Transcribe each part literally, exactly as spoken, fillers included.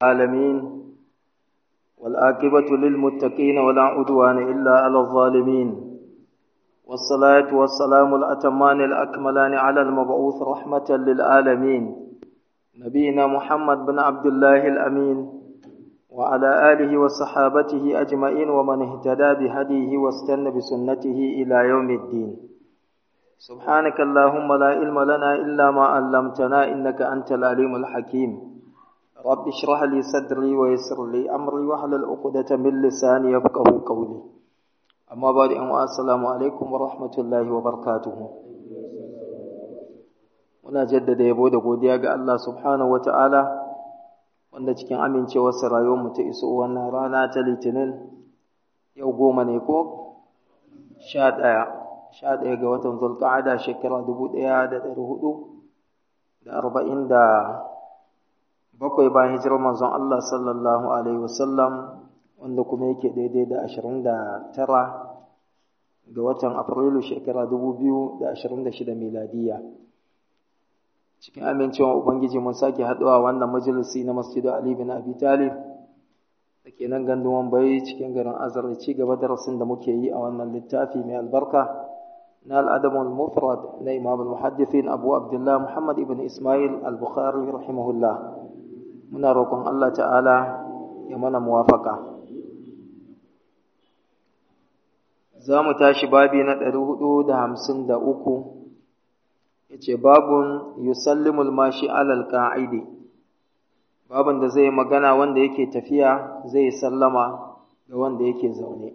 العالمين والعاقبة للمتقين ولا عدوان إلا على الظالمين والصلاة والسلام الأتمان الأكملان على المبعوث رحمة للعالمين نبينا محمد بن عبد الله الأمين وعلى آله وصحابته أجمعين ومن اهتدى بهديه واستنى بسنته إلى يوم الدين سبحانك اللهم لا علم لنا إلا ما علمتنا إنك أنت العليم الحكيم رب اشرح لي صدري ويسر لي أمري واحلل عقدة من لساني يفقهوا قولي أما بعد السلام عليكم ورحمة الله وبركاته muna jaddada yabo da godiya ga Allah subhanahu wataala wanda cikin amincewarsa rayuwarmu ta iso wannan rana ta Litinin yau goma ne ko sha ɗaya sha ɗaya ga watan Zulqa'ada shekara dubu ɗaya da ɗari hudu da arba'in da bakwai bayan hijirar manzon Allah sallallahu alaihi wasallam wanda kuma yake daidai da ashirin da tara ga watan Afrilu shekara dubu biyu da ashirin da shida miladiya cikin amincewa ubangiji mun sake haɗuwa wannan majalisi na Masjidu Ali bin Abi Talib da ke nan gandun Wambai cikin garin Azar ci gaba darasin da muke yi a wannan littafi mai albarka na al-Adabul Mufrad na Imam al-Muhaddithin Abu Abdullah Muhammad ibn Ismail al-Bukhari rahimahullah muna roƙon Allah ta'ala ya mana muwafaka za mu tashi babi na ɗari hudu da hamsin da uku yace babun yusallimul mashi alal qa'idi babun da zai magana wanda yake tafiya zai sallama ga wanda yake zaune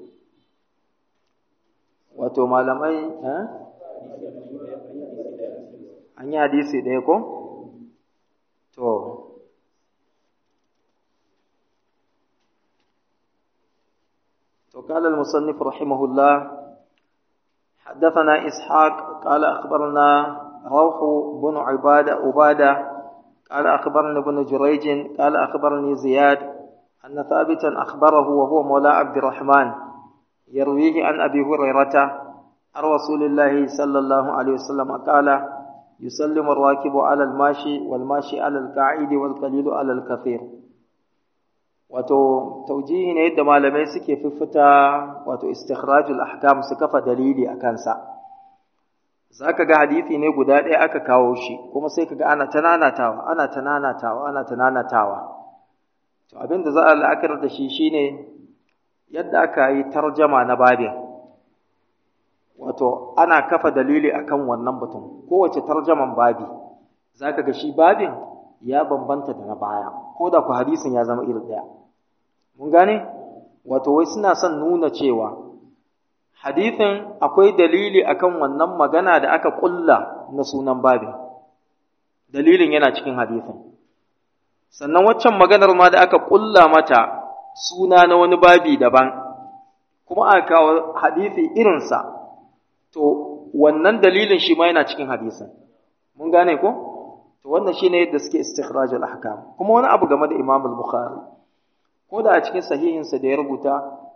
wato malamai eh an yi hadisi ɗaya ko to to qala al-musannif rahimahullah حدثنا إسحاق قال أخبرنا روح بن عبادة عبادة قال أخبرني بن جريج قال أخبرني زياد أن ثابتا أخبره وهو مولى عبد الرحمن يرويه عن أبي هريرة عن رسول الله صلى الله عليه وسلم قال يسلم الراكب على الماشي والماشي على القاعد والقليل على الكثير wato taujihi ne yadda malamai suke fiffita wato istikhrajul ahkam su kafa dalili akan sa zaka ga hadisi ne guda ɗaya aka kawo shi kuma sai kaga ana tananatawa ana tananatawa ana tananatawa to abinda za a la'akar da shi shine yadda aka yi tarjama na babin wato ana kafa dalili akan wannan batun kowace tarjaman babi zaka ga shi babin ya bambanta da na baya ko da ku hadisin ya zama iri ɗaya mun gane wato wai suna son nuna cewa hadithin akwai dalili akan wannan magana da aka kulla na sunan babin dalilin yana cikin hadithin sannan waccan maganar ma da aka kulla mata suna na wani babi daban kuma aka kawo hadithi irinsa to wannan dalilin shi ma yana cikin hadisin mun gane ko to wannan shine yadda suke istikhrajul ahkam kuma wani abu game da Imam al-Bukhari ko da a cikin sahihinsa da ya rubuta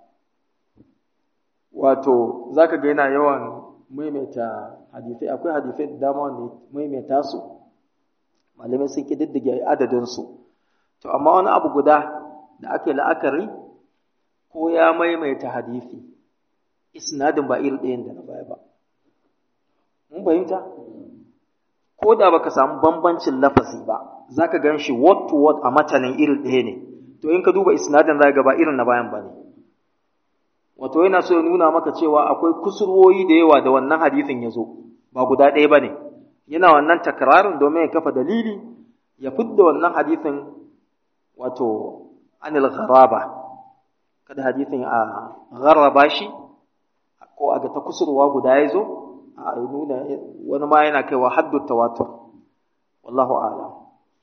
wato zaka ga yana yawan maimaita hadisi akwai hadisi da dama wanda maimaita su malamai sun kididdige adadin su to amma wani abu guda da ake la'akari ko ya maimaita hadisi isnadin ba iri ɗayan da na baya ba mun fahimta ko da baka samu bambancin lafazi ba zaka gan shi word to word a matanin iri ɗaya ne to in ka duba isnadin zaka ga ba irin na bayan bane wato yana so ya nuna maka cewa akwai kusurwoyi da yawa da wannan hadisin yazo ba guda ɗaya bane yana wannan takrarin domin ya kafa dalili ya fidda wannan hadisin wato anil gharaba kada hadisin a gharaba shi ko aga ta kusurwa guda yazo a nuna wani ma yana kaiwa haddu tawatur wallahu a'lam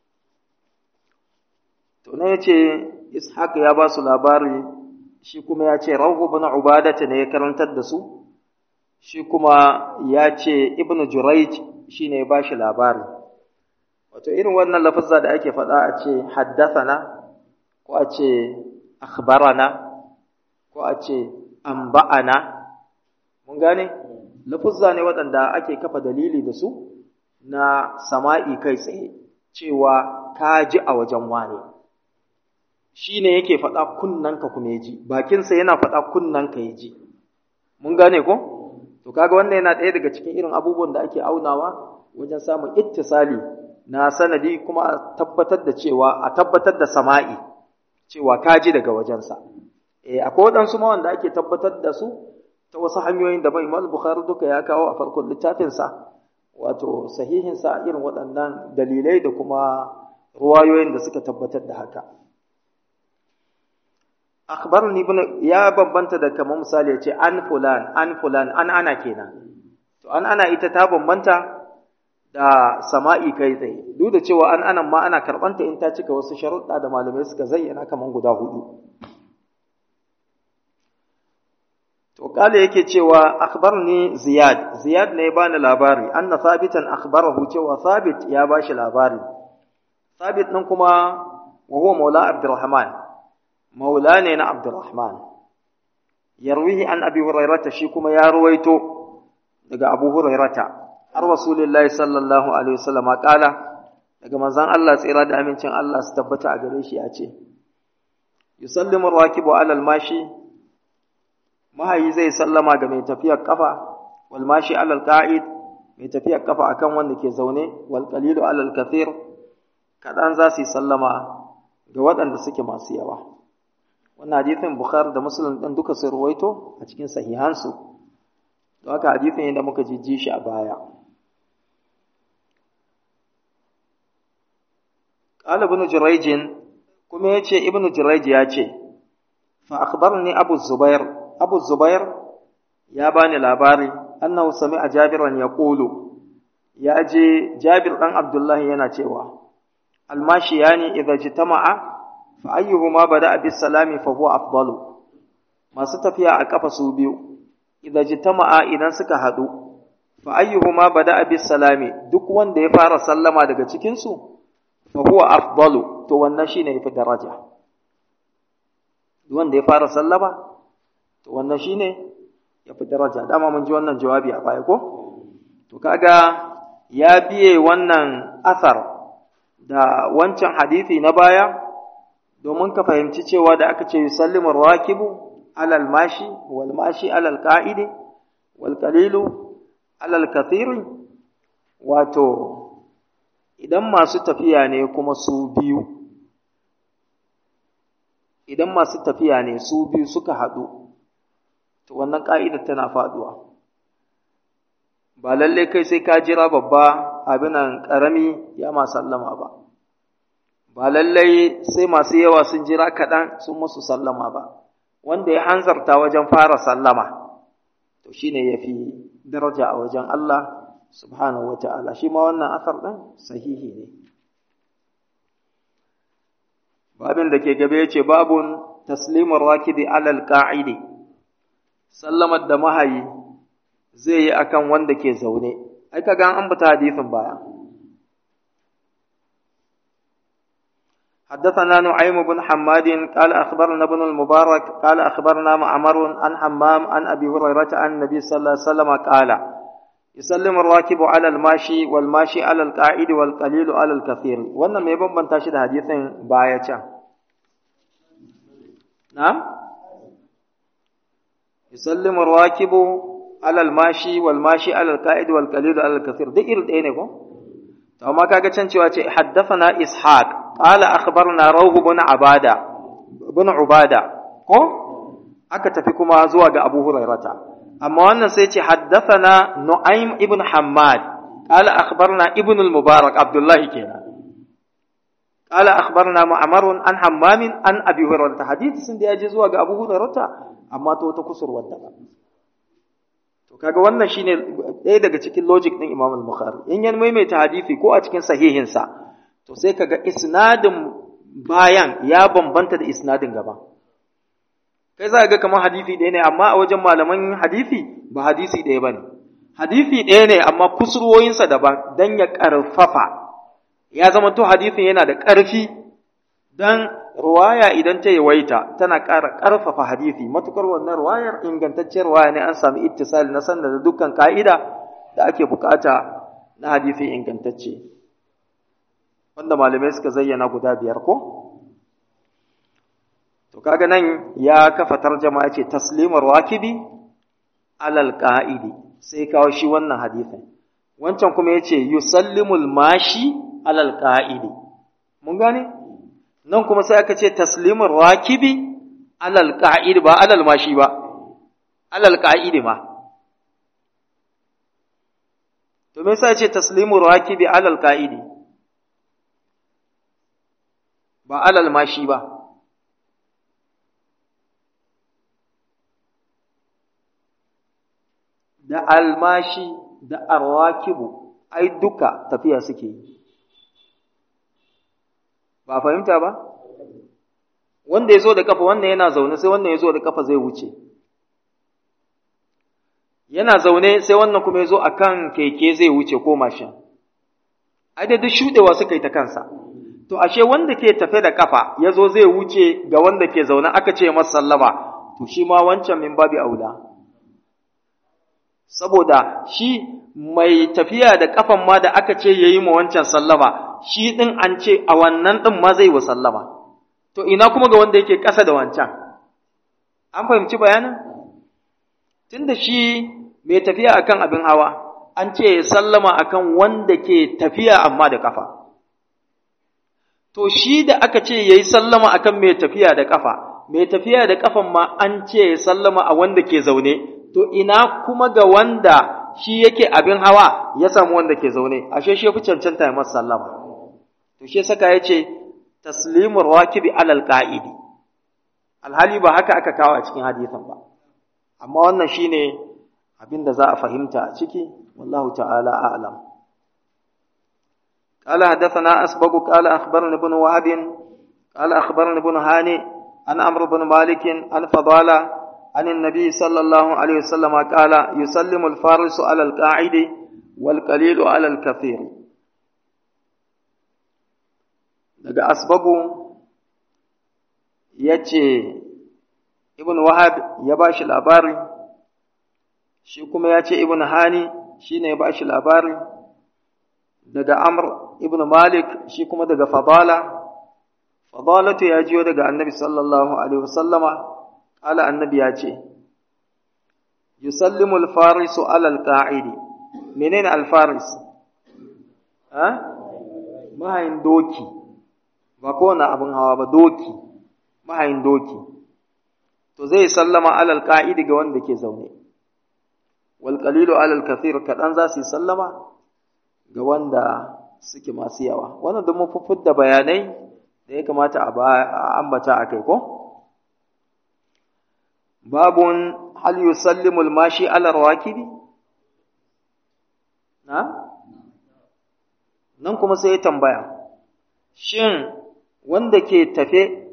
to ne yace ishaq ya ba su labari shi kuma ya ce rawu ibn ubadata ne ya karantar da su shi kuma ya ce ibnu jurayj shine ya ba shi labari wato irin wannan lafazza da ake faɗa a ce haddathana ko a ce akhbarana ko a ce anba'ana mun gane lafuzza ne waɗanda ake kafa dalili da su na sama'i kai tsaye cewa ka ji a wajen wane shine yake faɗa kunnanka kuma ya ji, bakinsa yana faɗa kunnanka ya ji. Mun gane ko? To kaga wannan yana ɗaya daga cikin irin abubuwan da ake aunawa wajen samun ittisali na sanadi, kuma a tabbatar da cewa a tabbatar da sama'i cewa ka ji daga wajensa. Eh akwai waɗansu ma wanda ake tabbatar da su ta wasu hanyoyin da Imam Bukhari duka ya kawo a farkon littafinsa, wato sahihinsa irin waɗannan dalilai da kuma ruwayoyin da suka tabbatar da haka. Akhbarni ibn ya bambanta da kamar misali ya ce an fulan an fulan an ana kenan. To an ana ita ta bambanta da sama'i kai tsaye, duk da cewa an anan ma ana karɓanta in ta cika wasu sharuɗa da malamai suka zayyana kamar guda hudu. To kale yake cewa akhbarni Ziyad, Ziyad ne ya bani labari, anna Thabitan akhbarahu cewa Thabit ya bashi labari. Thabit nan kuma wa huwa maula Abdurrahman, maula ne na Abdurrahman. Yarwihi an Abi Hurairata, shi kuma ya ruwaito daga Abu Hurairata har Rasulullahi sallallahu alaihi wasallam kala, daga manzon Allah tsira da amincin Allah su tabbata a gare shi ya ce, yusallimu ar-rakibu ala al-mashi, mahayi zai sallama ga mai tafiyar kafa, wal mashi alal qa'id, mai tafiyar kafa akan wanda ke zaune, wal qalilu alal kathir, kadan za su sallama ga waɗanda suke masu yawa. Wannan hadisin Bukhari da Muslim din duka sun ruwaito a cikin sahihansu, don haka hadisin yadda muka jijji shi a baya. Qala ibn Jurayj, kuma yace ibn Jurayj ya ce, fa akhbarni Abu Zubair, Abu Zubair ya bani labari annahu sami'a Jabiran yaqulu, ya je Jabir dan Abdullah yana cewa almashiyani idza jitama'a fa ayyuhuma bada'a bis salami fa huwa afdalu. Masu tafiya a kafa su biyu idza jitama'a idan suka hadu, fa ayyuhuma bada'a bis salami, duk wanda ya fara sallama daga cikin su fa huwa afdalu, to wannan shine yafi daraja. Duk wanda ya fara sallama to wannan shine yafi daraja. Dama mun ji wannan jawabi a baya ko? To kaga ya biye wannan asar da wancan hadisi na baya domin ka fahimci cewa da aka ce yusallimu rakibu alal mashi wal mashi alal qa'idi wal qalilu alal kathiri, wato idan masu tafiya ne kuma su biyu idan masu tafiya ne su biyu suka haɗu, to wannan ƙa'idar tana faɗuwa. Ba lalle kai sai ka jira babba abinan ƙarami ya ma sallama ba, ba lallai sai masu yawa sun jira kaɗan sun musu sallama ba. Wanda ya hanzarta wajen fara sallama, to shi ne ya fi daraja a wajen Allah subhanahu wa ta'ala. Shi ma wannan asar ɗin sahihi ne. Babin da ke gabe ya ce, babun taslimin rakidi alal ƙa'idi, sallamar da mahayi zai yi akan wanda ke zaune. Ai ka gan an bata hadisin baya. حدثنا نعيم بن حماد قال أخبرنا ابن المبارك قال أخبرنا معمر عن حمام عن أبي هريرة عن النبي صلى الله عليه وسلم قال يسلم الراكب على الماشي والماشي على القاعد والقليل على الكثير. وانا ما يبون بنتاشد حديث باية نعم يسلم الراكب على الماشي والماشي على القاعد والقليل على الكثير. دي إرد إينيكو وما كاكا تنشوى حدثنا إسحاق قال أخبرنا روح بن عبادة بن عبادة ko aka tafi kuma zuwa ga Abu Hurairata. Amma wannan sai ce haddathana Nu'aym ibn Hammad qala akhbarna ibn al-Mubarak Abdullah kenan qala akhbarna Mu'mar an Hammam an Abi Hurairata. Hadisin da yaje zuwa ga Abu Hurairata amma to ta kusurwar da to kaga wannan shine ɗaya daga cikin logic din Imam al-Bukhari. In yan maimaita hadisi ko a cikin sahihinsa, to sai kaga isnadin bayan ya bambanta da isnadin gaba. Kai za ka ga kamar hadisi ɗaya ne, amma a wajen malaman hadisi ba hadisi ɗaya bane. Hadisi ɗaya ne amma kusurwoyinsa daban, dan ya ƙarfafa. Ya zama to hadisin yana da ƙarfi, dan ruwaya idan ta yawaita tana ƙara ƙarfafa hadisi. Matukar wannan ruwayar ingantacciyar ruwaya ne, an sami ittisali na sanda da dukkan ka'ida da ake bukata na hadisi ingantacce, wanda malamai suka zayyana guda biyar ko? to kaga nan ya kafa tarjama yace taslimur rakibi alal qa'idi sai kawo shi wannan hadisin wancan kuma yace yusallimul mashi alal qa'idi mun gane nan kuma sai aka ce taslimur rakibi alal qa'idi ba alal mashi ba alal qa'idi ma to me yasa yace taslimur rakibi alal qa'idi ba alal mashi ba da almashi da arwakibu ai duka tafiya suke yi ba fahimta ba wanda ya zo da kafa wannan yana zaune sai wannan ya zo da kafa zai wuce yana zaune sai wannan kuma ya zo a kan keke zai wuce ko mashin ai da duk shuɗewa suka yi ta kansa to ashe wanda ke tafe da kafa ya zo zai wuce ga wanda ke zaune aka ce masa sallama to shi ma wancan min babi aula saboda shi mai tafiya da kafan ma da aka ce yayi ma wancan sallama shi din an ce a wannan din ma zai wa sallama to ina kuma ga wanda yake ƙasa da wancan an fahimci bayanin tunda shi mai tafiya akan abin hawa an ce ya sallama akan wanda ke tafiya amma da kafa to shi da aka ce yayi sallama akan mai tafiya da kafa mai tafiya da kafan ma an ce ya sallama a wanda ke zaune to ina kuma ga wanda shi yake abin hawa ya samu wanda ke zaune ashe shi fi cancanta ya masa sallama to shi saka yace taslimur rakibi alal qa'idi alhali ba haka aka kawo a cikin hadisin ba amma wannan shine abin da za a fahimta a ciki wallahu ta'ala a'lam قال حدثنا أسبق قال أخبرني ابن وهب قال أخبرني ابن هاني عن عمرو بن مالك عن فضالة عن النبي صلى الله عليه وسلم قال يسلم الفارس على القاعد والقليل على الكثير daga asbagu yace ibn wahab ya bashi labari shi kuma yace ibn hani shine ya bashi labari daga amr ibn malik shi kuma daga fadala fadalatu ya jiyo daga annabi sallallahu alaihi wasallama ala annabi ya ce yusallimu al-farisu ala al-qa'idi menene al-faris ha mahayin doki ba kowane abin hawa ba doki mahayin doki to zai sallama ala al-qa'idi ga wanda ke zaune wal qalilu ala al-kathir kadan za su sallama ga wanda suke masu yawa wannan da mun fufud da bayanai da ya kamata a ambata akai ko babun hal yusallimu al-mashi ala rawakibi na nan kuma sai ya tambaya shin wanda ke tafe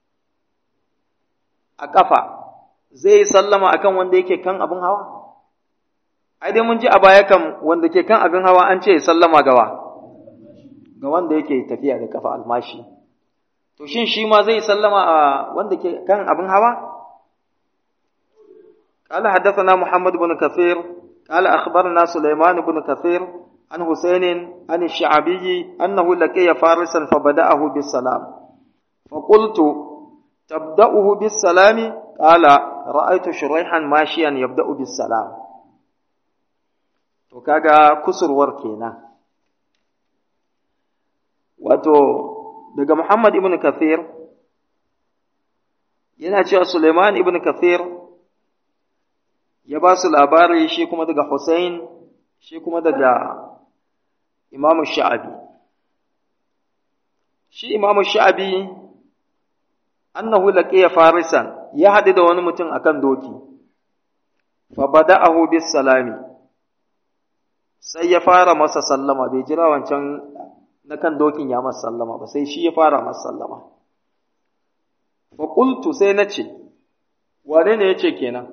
a kafa zai sallama akan wanda yake kan abin hawa ai dai mun ji a baya kan wanda ke kan abin hawa an ce ya sallama gawa ga wanda yake tafiya da kafa almashi to shin shi ma zai sallama a wanda ke kan abin hawa قال حدثنا محمد بن كثير قال أخبرنا سليمان بن كثير عن حسين عن الشعبي أنه لقي فارسا فبدأه بالسلام فقلت تبدأه بالسلام قال رأيت شريحا ماشيا يبدأ بالسلام وكاغا كسر وركينا wato daga Muhammad ibn Kathir yana cewa Suleiman ibn Kathir ya ba su labari shi kuma daga Hussein shi kuma daga Imam Sha'abi shi Imam Sha'abi annahu laqiya farisan ya hadu da wani mutum akan doki fa bada'ahu bis salami sai ya fara masa sallama bai jira wancan na kan dokin ya masa sallama ba sai shi ya fara masa sallama fa qultu sai nace wane ne yace kenan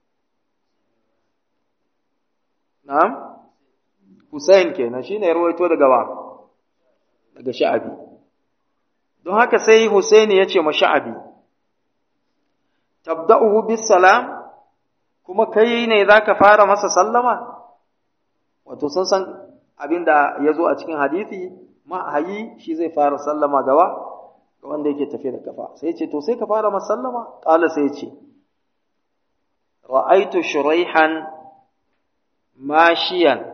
na'am Hussein kenan shine ya rawaito daga wa daga Sha'abi don haka sai Hussein ya ce ma Sha'abi tabda'uhu bis salam kuma kai ne zaka fara masa sallama wato sun san abinda yazo a cikin hadisi mahayi shi zai fara sallama gawa ga wanda yake tafiya da kafa sai ce to sai ka fara masallama qala sai ce ra'aitu shuraihan mashiyan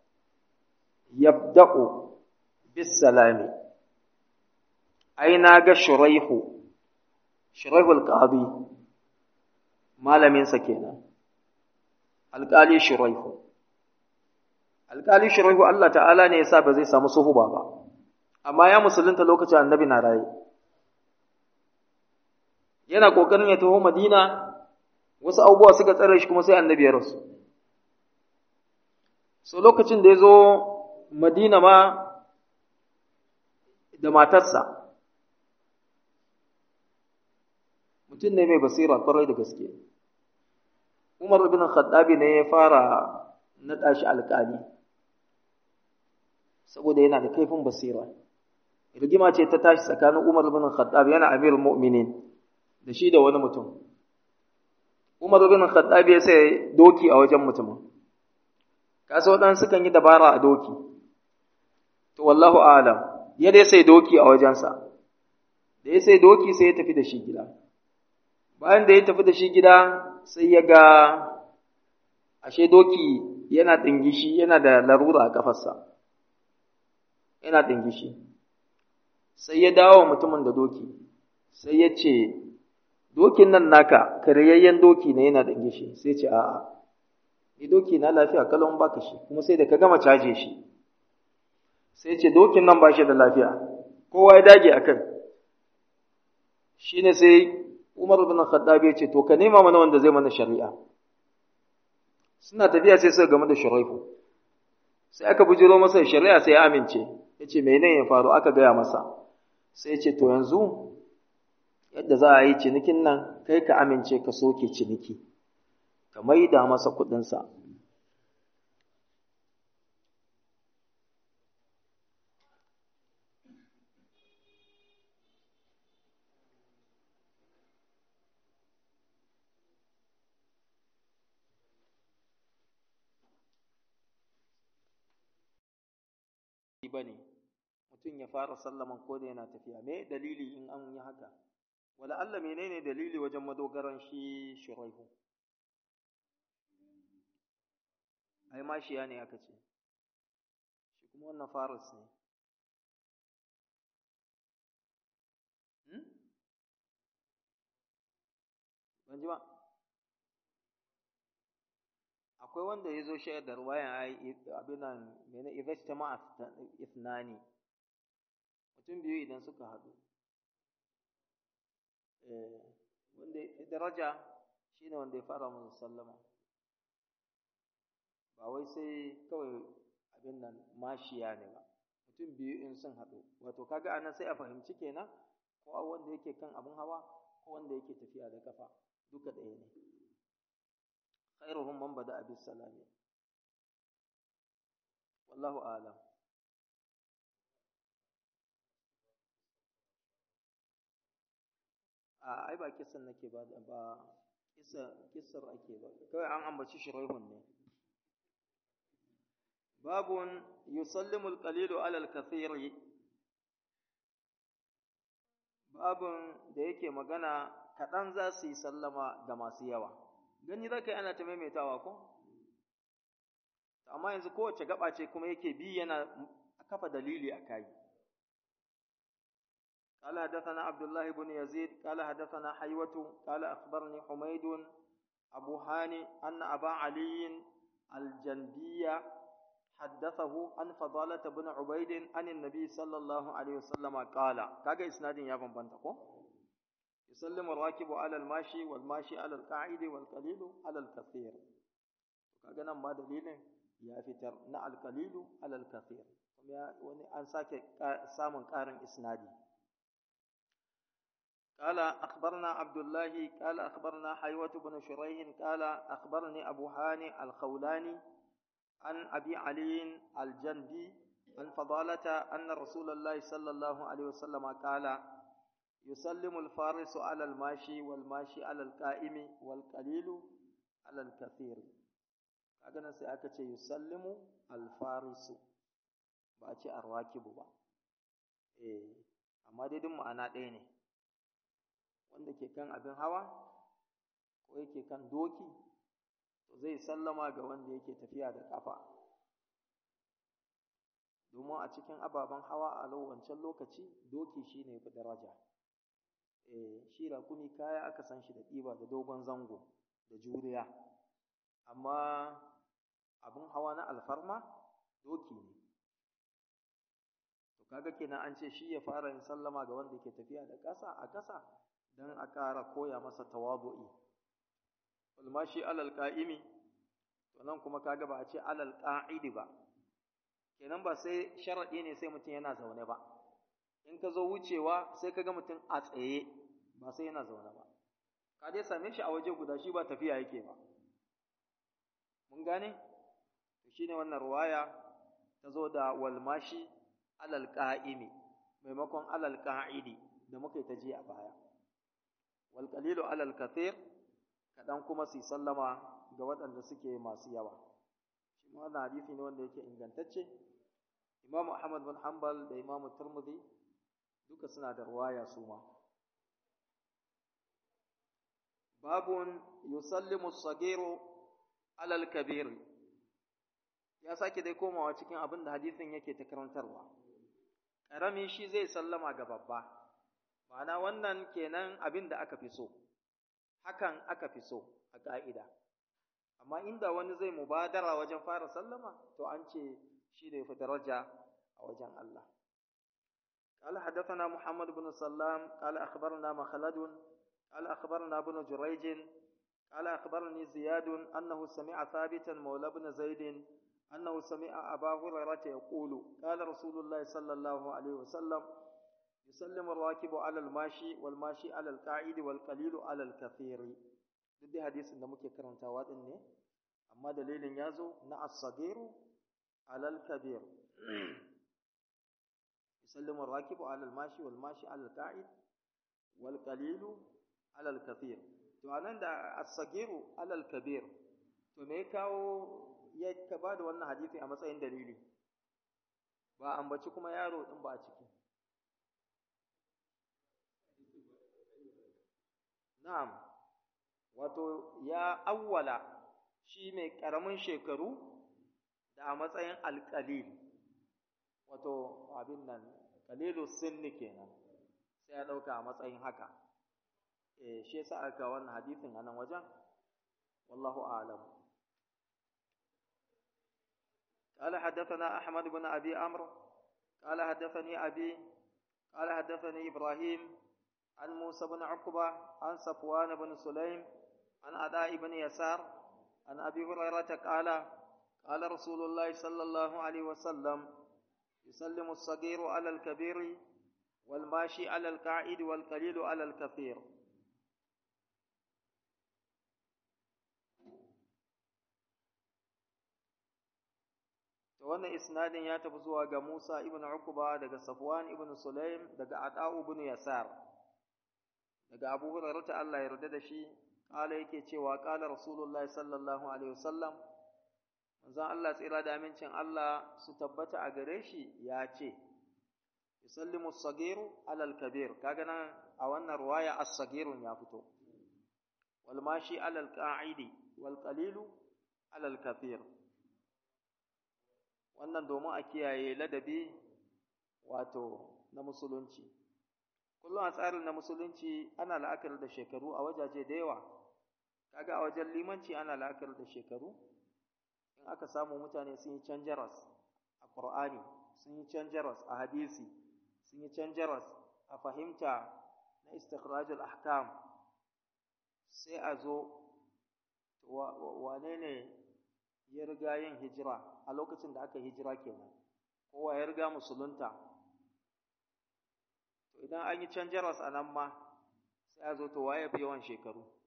yabda'u bis salami ai na ga shuraihu shuraihul qadi malamin sa kenan alqali shuraihu alqali shuraihu Allah ta'ala ne yasa ba zai samu suhuba ba amma ya musulunta lokacin annabi na raye yana kokarin ya taho Madina wasu abubuwa suka tsare shi kuma sai annabi ya rasu so lokacin da ya zo Madina ma da matarsa mutum ne mai basira kwarai da gaske Umar ibn Khattab ne ya fara naɗa shi alƙali saboda yana da kaifin basira rigima ce ta tashi tsakanin Umar ibn Khattab yana amirul mu'minin da shi da wani mutum Umar ibn Khattab ya sai doki a wajen mutumin kasa waɗansu sukan yi dabara a doki to wallahu a'lam ya dai sai doki a wajensa da ya sai doki sai ya tafi da shi gida bayan da ya tafi da shi gida sai ya ga ashe doki yana ɗingishi yana da larura a ƙafarsa yana ɗingishi sai ya dawo mutumin da doki sai ya ce dokin nan naka karyayyen doki ne yana ɗingishi sai ce a'a ni doki na lafiya kalon baka shi kuma sai da ka gama caje shi sai ce dokin nan ba shi da lafiya kowa ya dage a kan shi ne sai Umar bin Khattab ya ce to ka nema mana wanda zai mana shari'a suna tafiya sai suka game da Shuraihu sai aka bujiro masa shari'a sai ya amince ya ce menene ya faru aka gaya masa sai ya ce to yanzu yadda za a yi cinikin nan kai ka amince ka soke ciniki ka maida masa kuɗinsa bane mutum ya fara sallaman ko da yana tafiya me dalili in an yi haka wala Allah menene dalili wajen madogaran shi Shuraihu ai mashiya ne aka ce shi kuma wannan faris ne hmm? ban ji ba akwai wanda ya zo shayar da ruwayan abin nan mene idastama ithnani mutum biyu idan suka haɗu eh wanda daraja shine wanda ya fara musu sallama ba wai sai kawai abin nan mashiya ne ba mutum biyu in sun haɗu wato kaga anan sai a fahimci kenan ko wanda yake kan abin hawa ko wanda yake tafiya da kafa duka ɗaya ne khairuhum man bada bis salami wallahu a'lam a ai ba kisan nake ba ba kisa kisar ake ba kawai an ambaci shuraihun ne babun yusallimu al-qalilu ala al-kathir babun da yake magana kaɗan za su yi sallama da masu yawa gani za ka yi ana ta maimaitawa ko amma yanzu kowace gaba ce kuma yake bi yana kafa dalili a kai قال حدثنا عبد الله بن يزيد قال حدثنا حيوة قال أخبرني حميد أبو هاني أن أبا علي الجندية حدثه عن فضالة بن عبيد عن النبي صلى الله عليه وسلم قال كاجا إسناد يا بنتكو يسلم الراكب على الماشي والماشي على القاعد والقليل على الكثير كاجا نان ما دليلin ya fitar na alqalilu ala alkathir kuma wani an sake samun karin isnadi قال أخبرنا عبد الله قال أخبرنا حيوة بن شريح قال أخبرني أبو هاني الخولاني عن أبي علي الجندي عن فضالة أن رسول الله صلى الله عليه وسلم قال يسلم الفارس على الماشي والماشي على القائم والقليل على الكثير هذا سيأكد يسلم الفارس بأتي الراكب با إيه amma dai duk ma'ana ɗaya ne. Wanda ke kan abin hawa ko yake kan doki to zai sallama ga wanda yake tafiya da ƙafa, domin a cikin ababen hawa a wancan lokaci doki shi ne fi daraja. E, shi rakumi kaya aka san shi da ɗiba da dogon zango da juriya, amma abin hawa na alfarma doki ne. To kaga kenan an ce shi ya fara yin sallama ga wanda yake tafiya da ƙasa a ƙasa don a ƙara koya masa tawadu'i. Ulmashi alal qa'imi, to nan kuma kaga ba a ce alal qa'idi ba, kenan ba sai sharaɗi ne sai mutum yana zaune ba. In ka zo wucewa sai ka ga mutum a tsaye ba sai yana zaune ba, ka dai same shi a waje guda, shi ba tafiya yake ba. Mun gane? To shine wannan ruwaya ta zo da walmashi alal qa'imi maimakon alal qa'idi da muka yi ta ji a baya. Wal qalilu alal kathir, kadan kuma su sallama ga waɗanda suke masu yawa. Shi ma wannan hadisi ne wanda yake ingantacce. Imam Ahmad bin Hanbal da Imam Tirmidhi duka suna da ruwaya su ma. Babun yusallimu as-sagiru alal kabir, ya sake dai komawa cikin abin da hadisin yake ta karantarwa. Ƙarami shi zai sallama ga babba, ma'ana wannan kenan abin da aka fi so, hakan aka fi so a ƙa'ida. Amma inda wani zai mubadara wajen fara sallama, to an ce shi da ya fi daraja a wajen Allah. قال حدثنا محمد بن سلام قال أخبرنا مخلد قال أخبرنا ابن جريج قال أخبرني زياد أنه سمع ثابتا مولى بن زيد أنه سمع أبا هريرة يقول قال رسول الله صلى الله عليه وسلم يسلم الراكب على الماشي والماشي على القاعد والقليل على الكثير. دي حديث da muke karantawa din ne, amma dalilin yazo na as-sagiru ala al-kabir. يسلم الراكب على الماشي والماشي على القاعد والقليل على الكثير. to anan da as-sagiru ala al-kabir, to me kawo ya kaba da wannan hadisi a matsayin dalili, ba ambaci kuma yaro din ba a ciki. Na'am, wato ya awwala shi mai karamin shekaru da a matsayin alqalil, wato abin nan qalilu sinni kenan, sai ya dauka a matsayin haka. eh shi yasa aka wannan hadisin anan wajen, wallahu a'lam. قال حدثنا أحمد بن أبي عمرو قال حدثني أبي قال حدثني إبراهيم عن موسى بن عقبة عن صفوان بن سليم عن عطاء بن يسار عن أبي هريرة قال قال رسول الله صلى الله عليه وسلم يسلم الصغير على الكبير والماشي على القاعد والقليل على الكثير. wannan isnadin ya tafi zuwa ga Musa ibn Uqba daga Safwan ibn Sulaim daga Ata'u ibn Yasar daga Abu Hurairah Allah ya yarda da shi, kala yake cewa kala Rasulullahi sallallahu alaihi wasallam, manzon Allah tsira da amincin Allah su tabbata a gare shi ya ce, yusallimu as-sagiru ala al-kabir. Kaga nan a wannan riwaya as-sagirun ya fito, wal mashi ala al-qa'idi wal qalilu ala al-kathir. Wannan domin a kiyaye ladabi wato na musulunci. Kullum a tsarin na musulunci ana la'akari da shekaru a wajaje da yawa. Kaga a wajen limanci ana la'akari da shekaru. In aka samu mutane sun yi canjaras a Qur'ani, sun yi canjaras a hadisi, sun yi canjaras a fahimta na istikhrajul ahkam, sai a zo wane ne ya riga yin hijira a lokacin da aka hijira kenan, kowa ya riga musulunta. To idan an yi canjaras a nan ma sai a zo to waye fi yawan shekaru.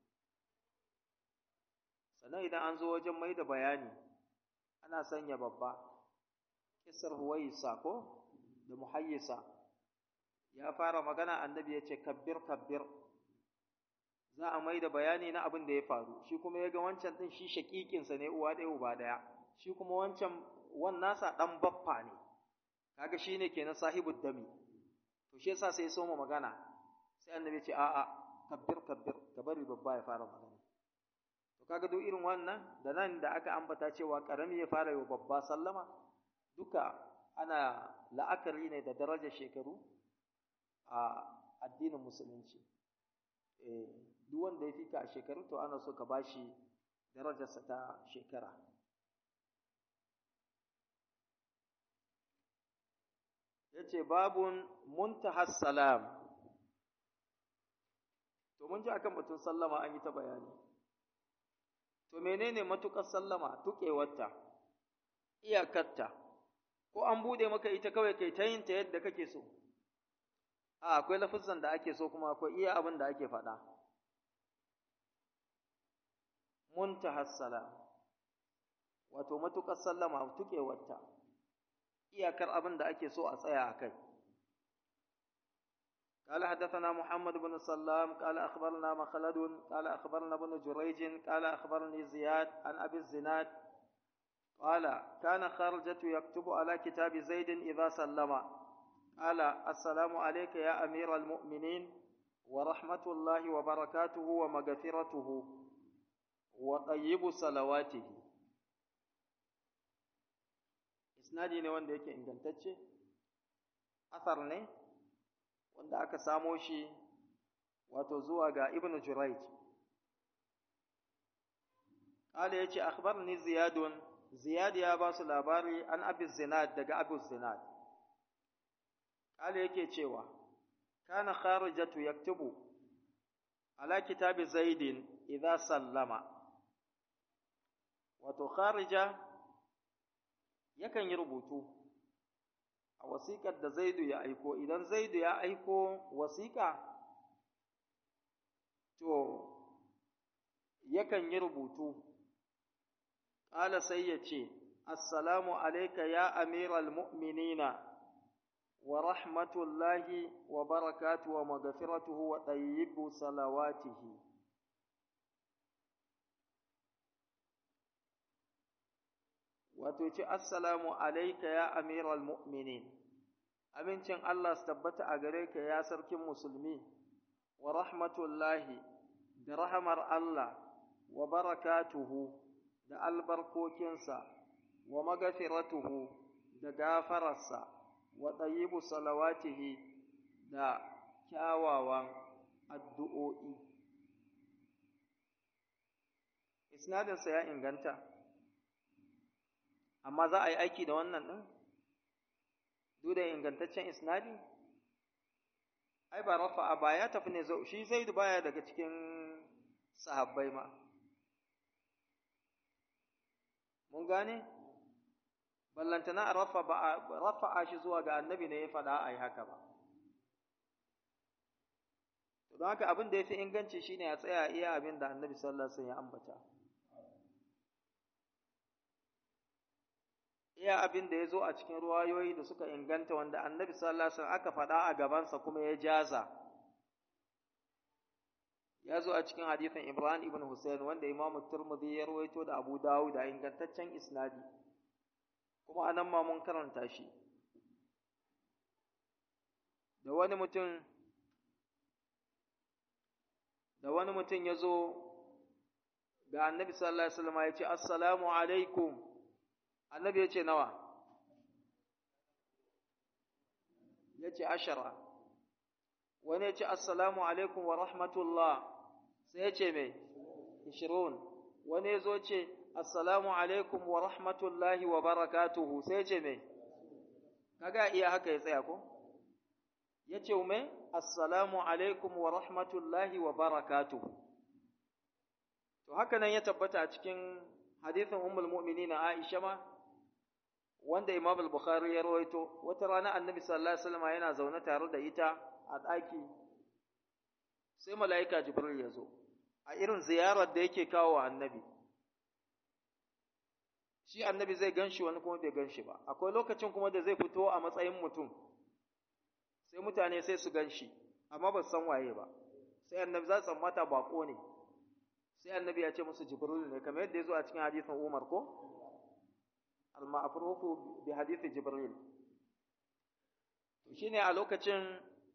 Sannan idan an zo wajen mai da bayani ana sanya babba. Kisar Huwaisa ko da Muhayyisa ya fara magana, annabi ya ce kabbir kabbir, za a mai da bayani na abin da ya faru. Shi kuma ya ga wancan ɗin shi shakikinsa ne, uwa ɗaya uba ɗaya, shi kuma wancan wan nasa ɗan baffa ne, kaga shi ne kenan sahibud dami. to shi yasa sai ya soma magana sai annabi ce a'a kabbir kabbir ka bari babba ya fara magana to kaga duk irin wannan da nan da aka ambata cewa karami ya fara yi wa babba sallama duka ana la'akari ne da darajar shekaru a addinin musulunci eh duk wanda ya fika a shekaru to ana so ka bashi darajarsa ta shekara yace babun muntahas salam to mun ji akan batun sallama an yi ta bayani to menene matukar sallama tukewarta iyakarta ko an bude maka ita kawai kai ta yin ta yadda kake so a akwai lafazan da ake so kuma akwai iya abin da ake faɗa muntahas salam wato matukar sallama tukewarta iyakar abin da ake so a tsaya a kai قال حدثنا محمد بن سلام قال أخبرنا مخلد قال أخبرنا ابن جريج قال أخبرني زياد عن أبي الزناد قال كان خارجة يكتب على كتاب زيد إذا سلم قال السلام عليك يا أمير المؤمنين ورحمة الله وبركاته ومغفرته وطيب صلواته isnadi ne wanda yake ingantacce asar ne wanda aka samo shi wato zuwa ga ibn Jurayj qala yace akhbarni ziyadun ziyad ya ba su labari an abi zinad daga abu zinad qala yake cewa kana kharijatu yaktubu ala kitabi zaidin idza sallama wato kharija yakan yi rubutu a wasiƙar da Zaidu ya aiko idan Zaidu ya aiko wasiƙa to yakan yi rubutu ƙala sai ya ce assalamu alayka ya amiral mu'minina wa rahmatullahi wa barakatuhu wa maghfiratuhu wa tayyibu salawatihi wato ce assalamu alayka ya amiral mu'minin amincin Allah su tabbata a gare ka ya sarkin musulmi wa rahmatullahi da rahamar Allah wa barakatuhu da albarkokinsa wa magafiratuhu da gafararsa wa tayyibu salawatihi da kyawawan addu'o'i isnadinsa ya inganta amma za a yi aiki da wannan ɗin duk da ingantaccen isnadi ai ba rafa'a ba ya tafi ne shi zaidu baya daga cikin sahabbai ma mun gane ballantana a rafa ba rafa'a shi zuwa ga annabi ne ya faɗa a yi haka ba to don haka abin da ya fi inganci shine a tsaya iya abin da annabi sallallahu alaihi wasallam ya ambata iya abin da ya zo a cikin ruwayoyi da suka inganta wanda annabi sallallahu alaihi wasallam aka faɗa a gabansa kuma ya jaza ya zo a cikin hadisin Ibrahim ibn Hussein wanda Imam Tirmidhi ya rawaito da Abu Dawud da ingantaccen isnadi kuma anan ma mun karanta shi da wani mutum da wani mutum ya zo ga annabi sallallahu alaihi wasallam ya ce assalamu alaikum annabi ya ce nawa ya ce ashara wani ya ce assalamu alaikum wa rahmatullah sai ya ce mai ishirun wani ya zo ce assalamu alaikum wa rahmatullahi wa barakatuhu sai ya ce mai kaga iya haka ya tsaya ko ya ce mai assalamu alaikum wa rahmatullahi wa barakatuhu to haka nan ya tabbata a cikin hadithin ummul mu'minin Aisha ma wanda Imam al-Bukhari ya rawaito wata rana Annabi sallallahu alaihi wasallam yana zaune tare da ita a daki sai malaika Jibril ya zo a irin ziyarar da yake kawo wa Annabi shi Annabi zai ganshi wani kuma bai ganshi ba akwai lokacin kuma da zai fito a matsayin mutum sai mutane sai su ganshi amma ba su san waye ba sai Annabi za su tsammata bako ne sai Annabi ya ce musu Jibril ne kamar yadda ya zo a cikin hadisin Umar ko al-ma'rufu bi hadisi Jibril to shine a lokacin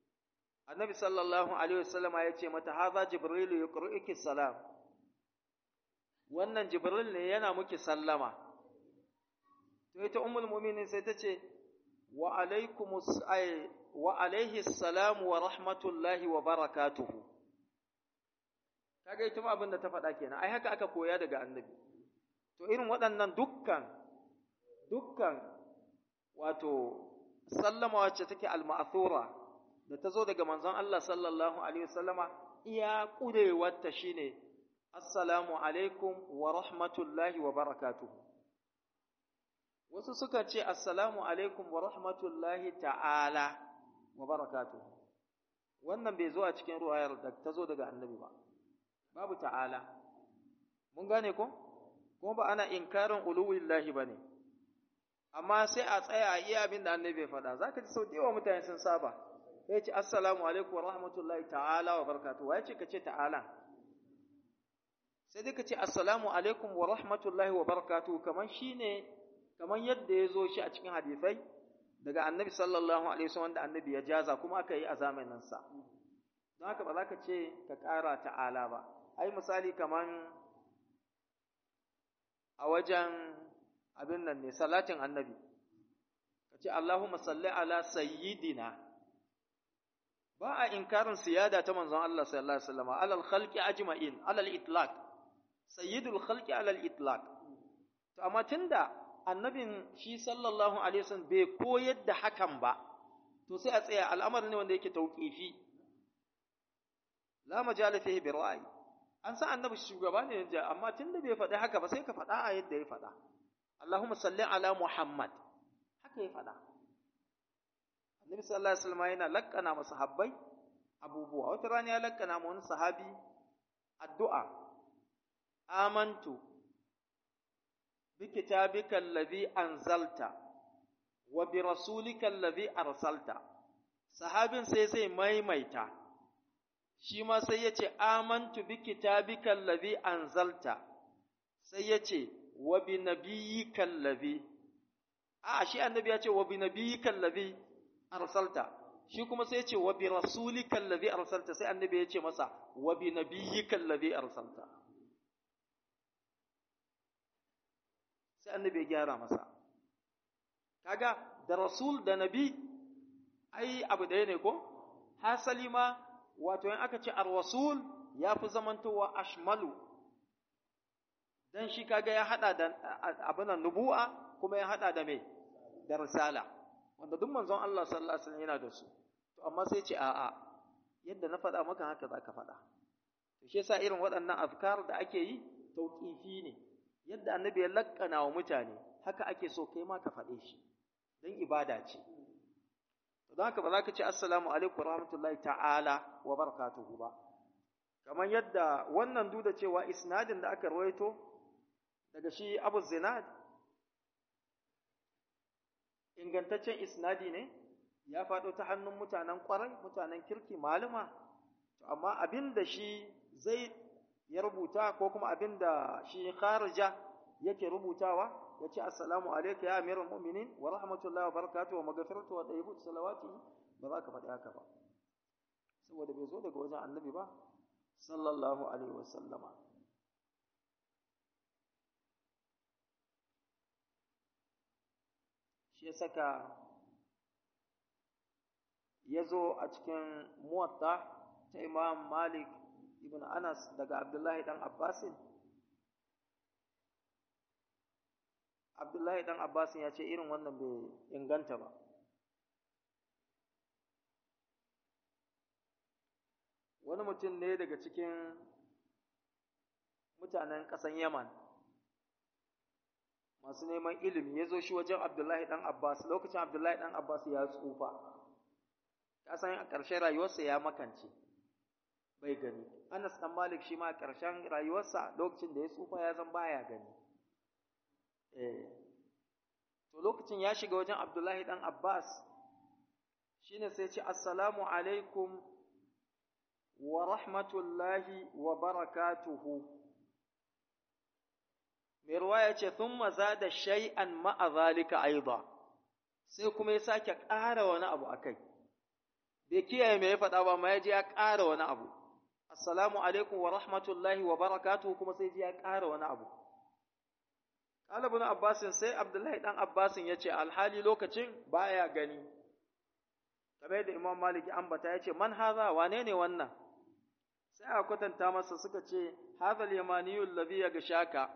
annabi sallallahu alaihi wasallama ya ce mata haza jibrilu yuqri'uki salam, wannan jibril ne yana muki sallama. To ita ummul mu'minin sai ta ce wa alaikumus ay wa alaihi salam wa rahmatullahi wa barakatuhu. Kaga ita ma abin da ta faɗa kenan, ai haka aka koya daga annabi. To irin waɗannan dukkan dukkan wato sallama wacce take al-ma'thura da ta zo daga manzon Allah sallallahu alaihi wasallama, iya kurewarta shine assalamu alaikum wa rahmatullahi wa barakatuhu. Wasu suka ce assalamu alaikum wa rahmatullahi ta'ala wa barakatuhu. Wannan bai zo a cikin ruwayar da ta zo daga annabi ba, babu ta'ala. Mun gane ko? Kuma ba ana inkarin uluwillahi ba ne, amma sai a tsaya a iya abin da annabi ya faɗa. Za ka ji sau da yawa mutane sun saba, ya ce assalamu alaikum wa rahmatullahi ta'ala wa barakatuhu. Wa ya ce ka ce ta'ala? Sai dai ka ce assalamu alaikum wa rahmatullahi wa barakatuhu, kamar shi ne, kamar yadda ya zo shi a cikin hadisai daga annabi sallallahu alaihi wasallam wanda annabi ya jaza kuma aka yi a zamaninsa. Don haka ba za ka ce ka ƙara ta'ala ba. Ai misali kaman a wajen abin nan ne salatin annabi, ka ce Allahumma salli ala sayyidina. Ba a inkarin siyada ta manzon Allah sallallahu alaihi wasallam alal khalqi ajma'in alal itlaq, sayyidul khalqi alal itlaq. To amma tunda annabin shi sallallahu alaihi wasallam bai koyar da hakan ba, to sai a tsaya, al'amarin ne wanda yake tauqifi, la majala fihi bi ra'yi. An san annabi shugaba ne, amma tunda bai faɗi haka ba sai ka faɗa a yadda ya faɗa. Allahumma salli ala Muhammad, haka ya faɗa. Annabi sallallahu alaihi wasallam yana lakkana masahabbai abubuwa. Wata rana ya lakkana ma wani sahabi addu'a, amantu bi kitabika allazi anzalta wa bi rasulika allazi arsalta. Sahabin sai zai maimaita, shi ma sai ya ce amantu bi kitabika allazi anzalta, sai ya ce wa bi nabiyyika allazi, a shi annabi ya ce wa bi nabiyyika allazi arsalta, shi kuma sai ya ce wa bi rasulika allazi arsalta, sai annabi ya ce masa wa bi nabiyyika allazi arsalta. Sai annabi ya gyara masa. Kaga da rasul da nabi ai abu ɗaya ne ko? Hasali ma wato in aka ce ar-rasul ya fi zamantowa ashmalu, dan shi kaga ya hada da abinan nubu'a kuma ya hada da me da risala, wanda duk manzon Allah sallallahu alaihi wasallam yana da su. To amma sai ce a'a, yadda na faɗa maka haka zaka faɗa. To shi yasa irin waɗannan azkar da ake yi tauqifi ne, yadda annabi ya lakkana wa mutane haka ake so kai ma ka faɗe shi, dan ibada ce. To don haka ba za ka ce assalamu alaikum wa rahmatullahi ta'ala wa barakatuhu ba, kamar yadda wannan duk da cewa isnadin da aka rawaito daga shi Abu Zinad ingantaccen isnadi ne, ya faɗo ta hannun mutanen ƙwarai, mutanen kirki, malama. To amma abin da shi zai ya rubuta ko kuma abin da shi kharija yake rubutawa, ya ce assalamu alaika ya amiral mu'minin wa rahmatullahi wa barakatuhu wa maghfiratu wa tayyibut salawati, ba za ka faɗi haka ba, saboda bai zo daga wajen annabi ba sallallahu alaihi wasallama. Shi ya saka ya zo a cikin muwatta ta Imam Malik ibn Anas daga Abdullahi dan Abbasin. Abdullahi dan Abbasin ya ce irin wannan bai inganta ba. Wani mutum ne daga cikin mutanen ƙasan Yaman masu neman ilimi ya zo shi wajen Abdullahi dan Abbas, lokacin Abdullahi dan Abbas ya tsufa, kasan a ƙarshen rayuwarsa ya makance bai gani. Anas dan Malik shi ma a ƙarshen rayuwarsa lokacin da ya tsufa ya zan baya gani. Eh, to lokacin ya shiga wajen Abdullahi dan Abbas, shine sai ce assalamu alaikum wa rahmatullahi wa barakatuhu. Mai ruwaya ce thumma zada shay'an ma'a zalika aidan, sai kuma ya sake ƙara wani abu akai. Da bai kiyaye me ya faɗa ba ma ya je ya ƙara wani abu assalamu alaikum wa rahmatullahi wa barakatuhu kuma sai ji ya ƙara wani abu qala ibn abbas sai abdullahi dan abbas yace alhali lokacin baya gani kamar da imam malik ambata yace man haza wane ne wannan sai a kwatanta masa suka ce hadha al-yamaniyyu alladhi yaghshaka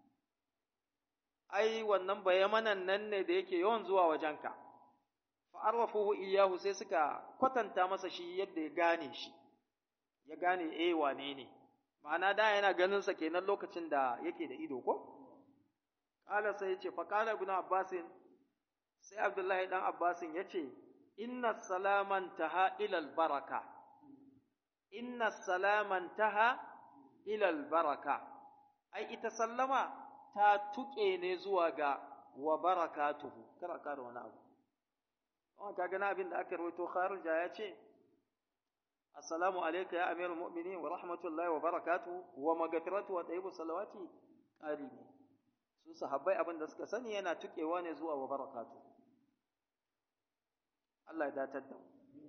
ai wannan bayamanan nan ne da yake yawan zuwa wajenka fa arrafuhu iyyahu sai suka kwatanta masa shi yadda ya gane shi ya gane eh wane ne ma'ana da yana ganin sa kenan lokacin da yake da ido ko kala sai yace fa kala ibn abbas sai abdullahi dan abbas yace inna salaman taha ila al baraka inna salaman taha ila al baraka ai ita sallama ta tuke ne zuwa ga wa barakatuhu kar ka da wani abu wannan kaga na abin da aka rawaito kharija yace assalamu alayka ya amirul mu'minin wa rahmatullahi wa barakatuhu wa maghfiratu wa tayyibu salawati qali su sahabbai abin da suka sani yana tukewa ne zuwa wa barakatuhu Allah ya datar da mu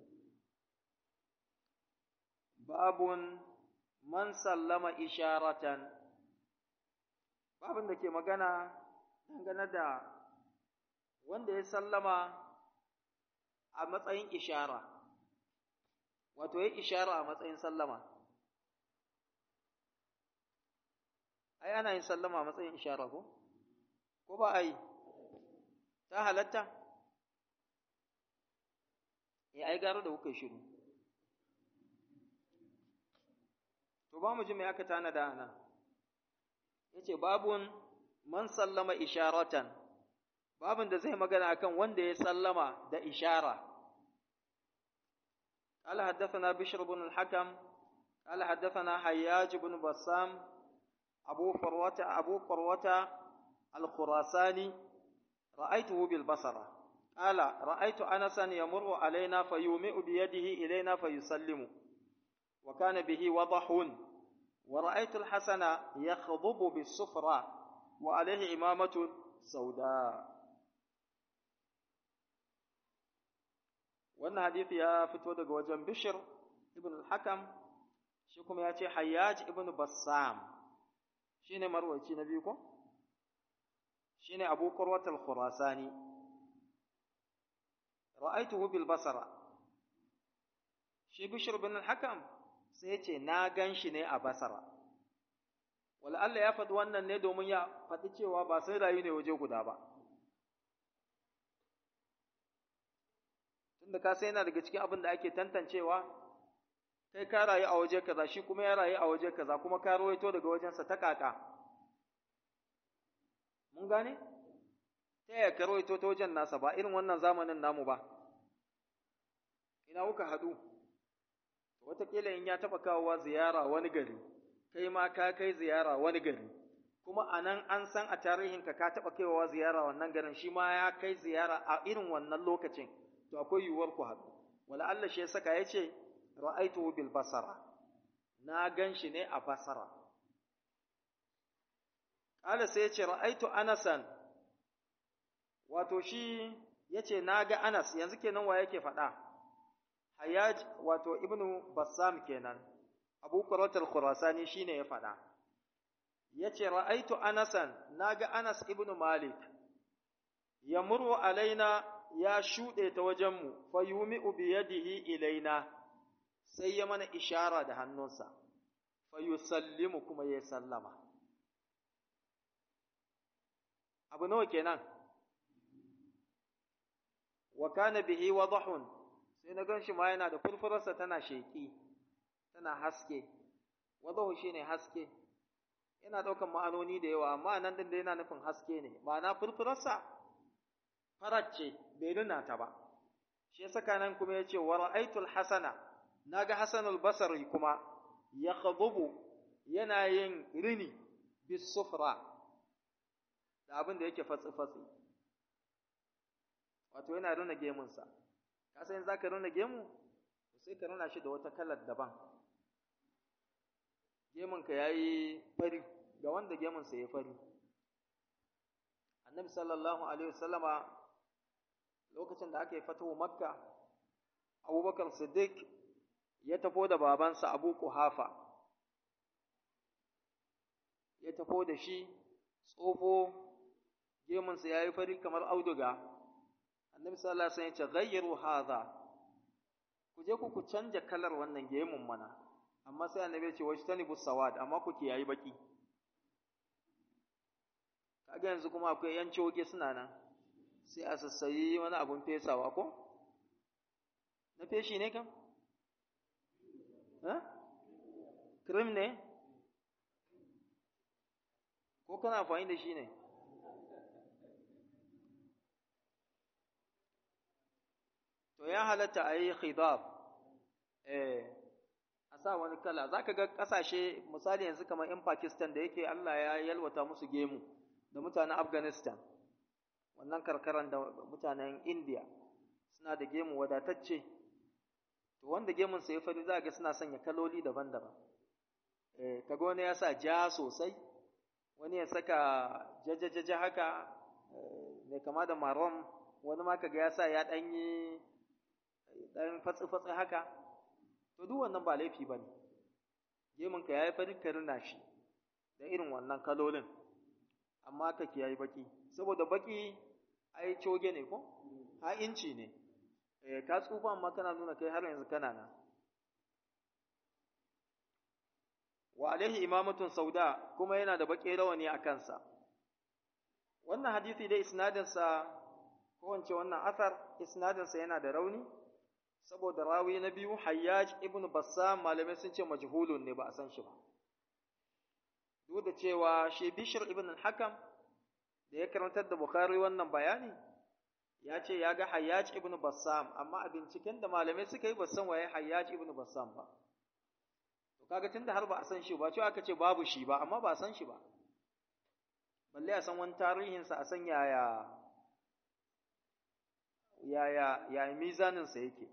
babun man sallama isharatan babin da ke magana dangane da wanda ya sallama a matsayin ishara wato ya ishara a matsayin sallama ai ana yin sallama a matsayin ishara ko ko ba ai ta halatta eh ai garo da kuka shiru to ba mu ji me aka tana da ana yace babun man sallama isharatan babun da zai magana akan wanda ya sallama da ishara قال حدثنا بشر بن الحكم قال حدثنا حياج بن بسام أبو فروة أبو فروة الخراساني رأيته بالبصرة قال رأيت أنسا يمر علينا فيومئ بيده إلينا فيسلم وكان به وضح ورأيت الحسن يخضب بالصفرة وعليه إمامة سوداء wannan hadisi ya fito daga wajen Bishr ibn al-Hakam shi kuma ya ce Hayyaj ibn Bassam shine marwaci na biyu ko shine Abu Qurwat al-Khurasani ra'aytuhu bil Basra shi Bishr ibn al-Hakam sai ya ce na ganshi ne a Basra wala Allah ya faɗi wannan ne domin ya faɗi cewa ba sai rayu ne waje guda ba tunda ka sai yana daga cikin abin da ake tantancewa kai ka rayu a waje kaza shi kuma ya rayu a waje kaza kuma ka rawaito daga wajensa ta kaka mun gane ta yaya ka rawaito ta wajen nasa ba irin wannan zamanin namu ba ina kuka haɗu wataƙila in ya taɓa kawowa ziyara wani gari kai ma ka kai ziyara wani gari kuma a nan an san a tarihinka ka taɓa kaiwa ziyara wannan garin shi ma ya kai ziyara a irin wannan lokacin to akwai yiwuwar ku haɗu wala Allah shi ya saka ya ce ra'aituhu bil basara na gan shi ne a basara ƙala sai ya ce ra'aitu anasan wato shi ya ce na ga anas yanzu kenan wa yake faɗa Hayyaj wato ibnu Bassam kenan Abu Qurrat al-Khurasani shine ya faɗa yace ra'aitu anasan naga Anas ibnu Malik yamuru alaina ya shuɗe ta wajenmu, fa yumi'u bi yadihi ilaina, sai ya mana ishara da hannunsa, fa yusallimu kuma ya sallama. Abu nawa kenan? Wa kana bihi wadahun, sai na gan shi ma yana da furfurarsa tana sheƙi, tana haske, wadahu shine haske, yana ɗaukan ma'anoni da yawa, amma nan ɗin da yana nufin haske ne, ma'ana furfurarsa farar ce bai nuna ta ba shi ya saka nan kuma ya ce wa ra'aitul hasana naga hasanul basri kuma ya khadubu yana yin rini bis sufra da abin da yake fatsi fatsi wato yana nuna gemun sa ka san zaka nuna gemu sai ka nuna shi da wata kalar daban gemun ka yayi fari ga wanda gemun sa yayi fari annabi sallallahu alaihi wasallama lokacin da aka yi fatahu makka Abubakar Siddiq ya tafo da babansa Abu Quhafa, ya tafo da shi tsofo gemunsa ya yi fari kamar auduga. Annabi sallallahu alaihi wasallam ya ce ghayyiru hadha, ku je ku ku canja kalar wannan gemun mana. Amma sai annabi ya ce wajtanibu sawad, amma ku kiyayi baki. Kaga yanzu kuma akwai yan coge suna nan, sai a sassayi wani abun fesawa ko? Na feshi ne kam? Krim ne? Ko kana amfani da shi ne? To ya halatta a yi khidab, eh, a sa wani kala. Za ka ga ƙasashe, misali yanzu kamar ‘yan Pakistan da yake Allah ya yalwata musu gemu, da mutanen Afghanistan, wannan karkaran da mutanen India suna da gemu wadatacce. To wanda gemunsa ya fari za ga suna sanya kaloli daban-daban. Eh, kaga wani ya sa ja sosai, wani ya saka jajajaja haka, mai kama da maron, wani ma kaga ya sa ya ɗanyi ɗan fatsi-fatsi haka. To duk wannan ba laifi ba ne, gemunka ya yi fari ka rina shi da irin wannan kalolin, amma ka kiyayi baki, saboda baki ai coge ne ko? Ha inci ne. Eh, ka tsufa amma kana nuna kai har yanzu kana nan. Wa alaihi imamatun sauda, kuma yana da baƙi rawani a kansa. Wannan hadisi dai isnadinsa, ko wance wannan asar isnadinsa yana da rauni, saboda rawi na biyu Hayyaj ibn Bassam malamai sun ce majhulun ne, ba a san shi ba. Duk da cewa shi Bishr ibn al-Hakam da ya karantar da Bukhari wannan bayani, ya ce ya ga Hayyaj ibn Bassam, amma a binciken da malamai suka yi ba san waye Hayyaj ibn Bassam ba. To kaga tunda har ba a san shi ba, cewa aka ce babu shi ba, amma ba a san shi ba. Balle a san wani tarihinsa, a san yaya yaya yaya mizaninsa yake.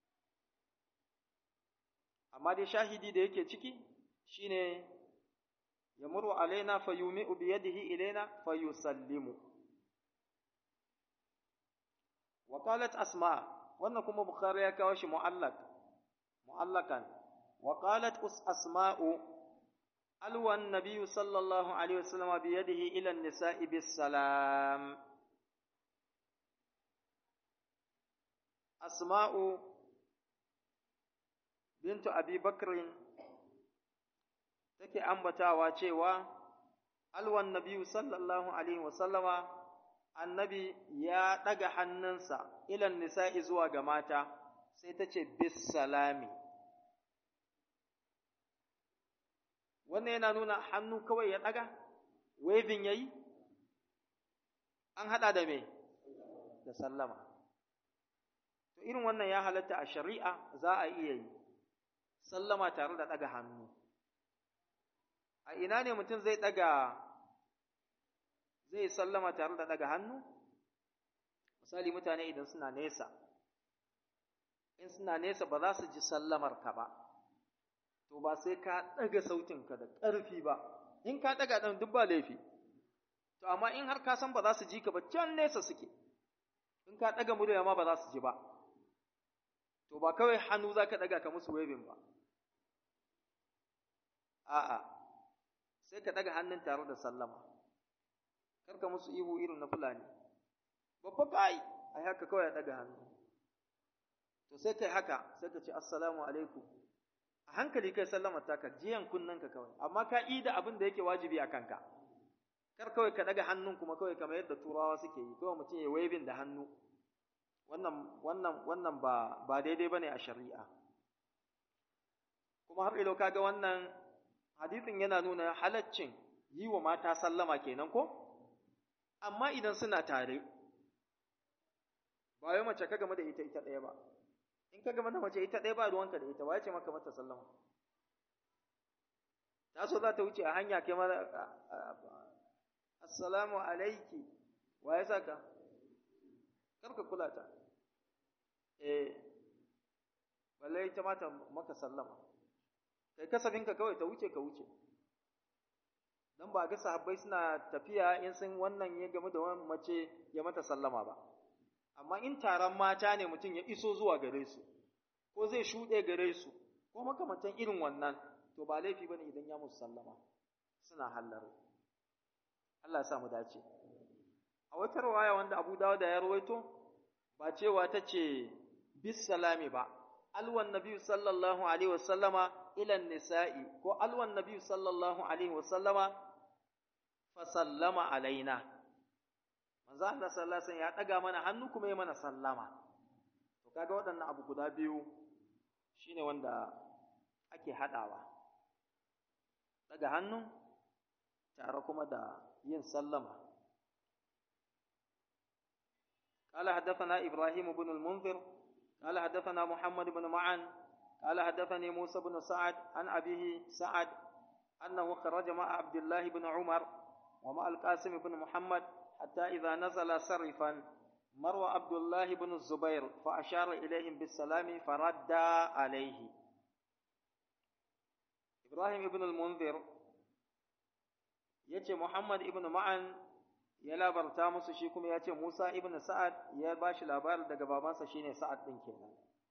Amma dai shahidi da yake ciki shine yamuru alaina fayumi'u bi yadihi ilaina fayusallimu. Wa qalat Asma, wannan kuma Bukhari ya kawo shi mu'allaq mu'allakan. Wa qalat Asma'u alwa an-nabiy sallallahu alaihi wasallam bi yadihi ila an-nisa'i bis salam. Asma'u bintu Abi Bakrin take ambatawa cewa alwan nabiyyu sallallahu alaihi wasallama, annabi ya daga hannunsa ilan nisa'i zuwa ga mata, sai ta ce bis salami. Wannan yana nuna hannu kawai ya daga, waving yayi, an hada da me? Da sallama. To irin wannan ya halatta a shari'a, za a iya yi sallama tare da ɗaga hannu. A ina ne mutum zai ɗaga, zai sallama tare da ɗaga hannu? Misali mutane idan suna nesa, in suna nesa ba za su ji sallamar ka ba, to ba sai ka ɗaga sautinka da ƙarfi ba. In ka ɗaga ɗan duk ba laifi, to amma in har ka san ba za su ji ka ba, can nesa suke, in ka ɗaga murya ma ba za su ji ba, to ba kawai hannu za ka ɗaga ka musu waving ba. A'a, sai ka ɗaga hannun tare da sallama, kar ka musu ihu irin na Fulani. Babba kai, ai haka kawai ya ɗaga hannu. To sai kai haka, sai ka ce assalamu alaikum. A hankali kai sallama taka, jiyan kunnanka kawai, amma ka yi da abin da yake wajibi a kanka. Kar kawai ka ɗaga hannun kuma kawai kamar yadda Turawa suke yi, kawai mutum ya waving da hannu. Wannan wannan wannan ba ba daidai bane a shari'a. Kuma har ilo kaga wannan hadisin yana nuna halaccin yi wa mata sallama kenan ko? Amma idan suna tare, ba wai mace ka game da ita ita ɗaya ba. In ka game da mace ita ɗaya ba ruwanka da ita, ba ya ce maka mata sallama. Ta so za ta wuce a hanya kai mara assalamu alaiki, wa ya saka? Karka kula ta. Eh, balle ita ma ta maka sallama. Kai kasabinka kawai ta wuce ka wuce. Dan ba ga sahabbai suna tafiya in sun wannan ya game da wani mace ya mata sallama ba. Amma in taron mata ne mutum ya iso zuwa gare su, ko zai shuɗe gare su ko makamantan irin wannan to ba laifi bane idan ya musu sallama suna hallaro Allah ya sa mu dace a wata riwaya wanda Abu Dawud ya rawaito ba cewa tace bis salami ba alwan nabi sallallahu alaihi wasallama ila nisa'i ko alwan nabi sallallahu alaihi wasallama fa sallama alaina manzo Allah sallallahu alaihi wasallam ya daga mana hannu kuma ya mana sallama to kaga waɗannan abu guda biyu shine wanda ake hadawa daga hannu tare kuma da yin sallama قال حدثنا إبراهيم بن المنذر قال حدثنا محمد بن معن قال حدثني موسى بن سعد عن أبيه سعد أنه خرج مع عبد الله بن عمر ومع القاسم بن محمد حتى إذا نزل سرفا مر عبد الله بن الزبير فأشار إليهم بالسلام فرد عليه إبراهيم بن المنذر يتي محمد بن معن ya labarta musu shi kuma ya ce Musa ibn Sa'ad ya ba shi labarin daga babansa shine Sa'ad ɗin kenan.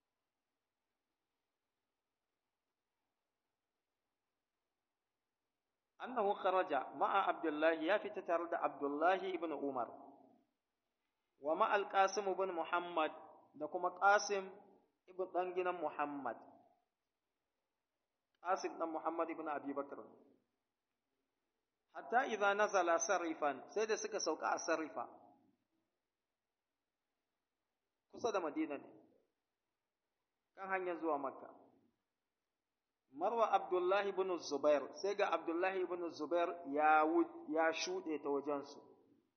Annahu kharaja ma'a Abdullahi ya fita tare da Abdullahi ibn Umar wa ma'al Qasim ibn Muhammad da kuma Qasim ibn ɗan gidan Muhammad. Qasim ɗan Muhammad ibn Abi Bakr. Hatta idza nazala sarifan sai da suka sauka a sarifa kusa da Madina ne kan hanyar zuwa Makka marwa Abdullahi ibn Zubair sai ga Abdullahi ibn Zubair ya ya shude ta wajen su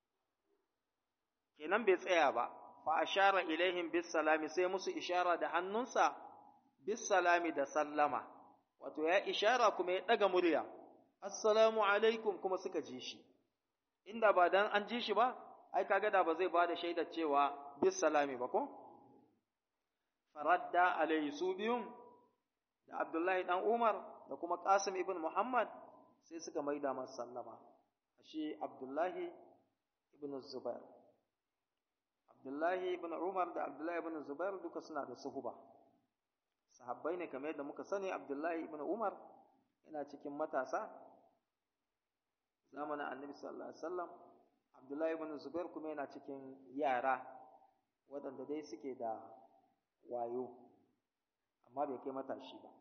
kenan bai tsaya ba fa ashara ilaihim bis salami sai musu ishara da hannunsa bis salami da sallama wato ya ishara kuma ya daga murya assalamu alaikum kuma suka ji shi inda ba dan an ji shi ba ai kaga da ba zai bada shaidar cewa bis salami ba ko faradda alayhi su biyun da Abdullahi dan Umar da kuma Qasim ibn Muhammad sai suka maida masa sallama ashe Abdullahi ibn Zubair Abdullahi ibn Umar da Abdullahi ibn Zubair duka suna da suhuba sahabbai ne kamar yadda muka sani Abdullahi ibn Umar yana cikin matasa zamanin Annabi sallallahu alaihi wasallam Abdullahi ibn Zubair kuma yana cikin yara waɗanda dai suke da wayo amma bai kai matashi ba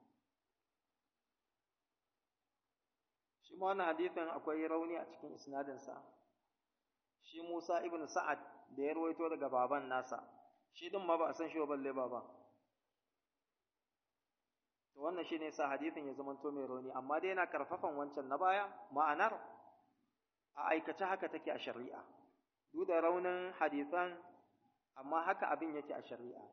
shi ma wannan hadisin akwai rauni a cikin isnadin sa shi Musa ibn Sa'ad da ya rawaito daga baban nasa shi din ma ba a san shi ba balle baban to wannan shine sa hadisin ya zamanto mai rauni amma dai yana karfafan wancan na baya ma'anar a aikace haka take a shari'a duk da raunin hadisan amma haka abin yake a shari'a